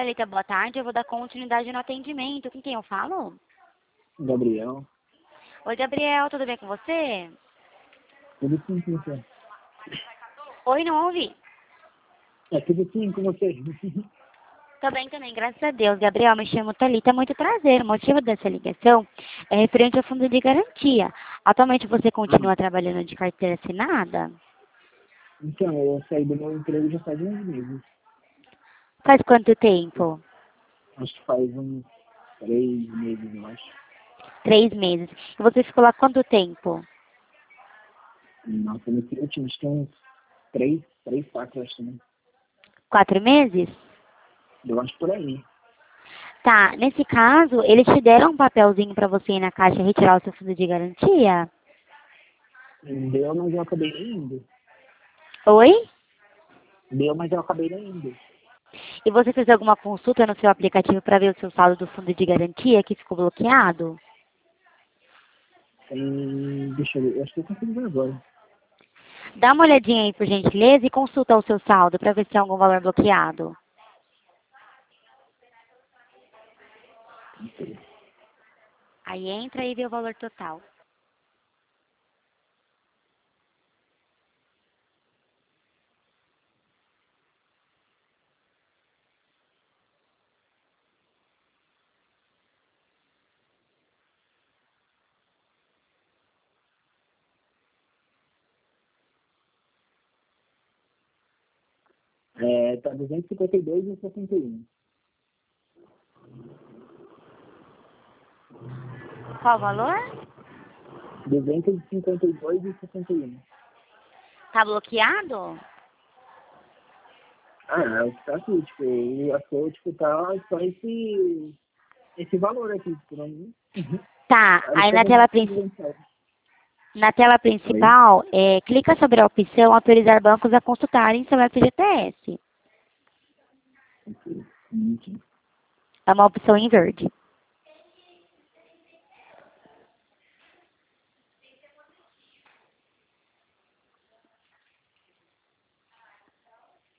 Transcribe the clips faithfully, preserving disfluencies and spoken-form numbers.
Thalita, boa tarde. Eu vou dar continuidade no atendimento. Com quem eu falo? Gabriel. Oi, Gabriel, tudo bem com você? Tudo sim com você. Oi, não ouvi? É tudo sim com você. Tô bem também, graças a Deus. Gabriel, me chamo Thalita, muito prazer. O motivo dessa ligação é referente ao fundo de garantia. Atualmente você continua trabalhando de carteira assinada? Então, eu saí do meu emprego já faz uns meses. Faz quanto tempo? Acho que faz uns três meses, eu acho. Três meses. E você ficou lá quanto tempo? Nossa, nesse último, acho que uns três, três, quatro, acho que, né? Quatro meses? Eu acho por aí. Tá, nesse caso, eles te deram um papelzinho pra você ir na caixa retirar o seu fundo de garantia? Deu, mas eu acabei nem indo. Oi? Deu, mas eu acabei nem indo. E você fez alguma consulta no seu aplicativo para ver o seu saldo do fundo de garantia que ficou bloqueado? Tem, deixa eu ver, eu acho que eu consigo ver agora. Dá uma olhadinha aí, por gentileza, e consulta o seu saldo para ver se tem algum valor bloqueado. Aí entra e vê o valor total. É, tá duzentos e cinquenta e dois e sessenta e um. Qual o valor? duzentos e cinquenta e dois e sessenta e um. Tá bloqueado? Ah, é o que tá aqui, tipo, e a sua, tipo, tá só esse, esse valor aqui, tipo, não... Tá, Aí aí na como tela, eu princi- não na tela Oi? principal, é, clica sobre a opção autorizar bancos a consultarem seu F G T S. Ok. Hum, É uma opção em verde.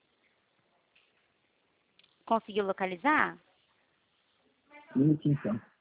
Conseguiu localizar? minutinho só.